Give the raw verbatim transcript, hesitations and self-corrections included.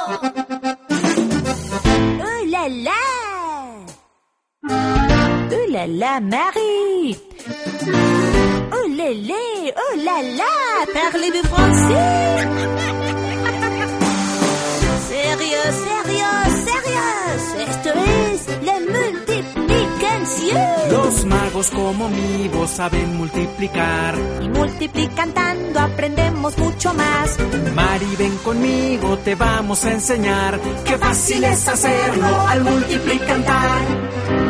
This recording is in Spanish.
Oh là là! Oh là là, Marie! Oh là là! Oh là là! Parlez-vous français? Sérieux, sérieux, sérieux. Esto es la multiplicación. Los magos como mi voz saben multiplicar. Y multiplicando aprendemos mucho más. Mari, ven conmigo, te vamos a enseñar. Qué fácil es hacerlo al multiplicar.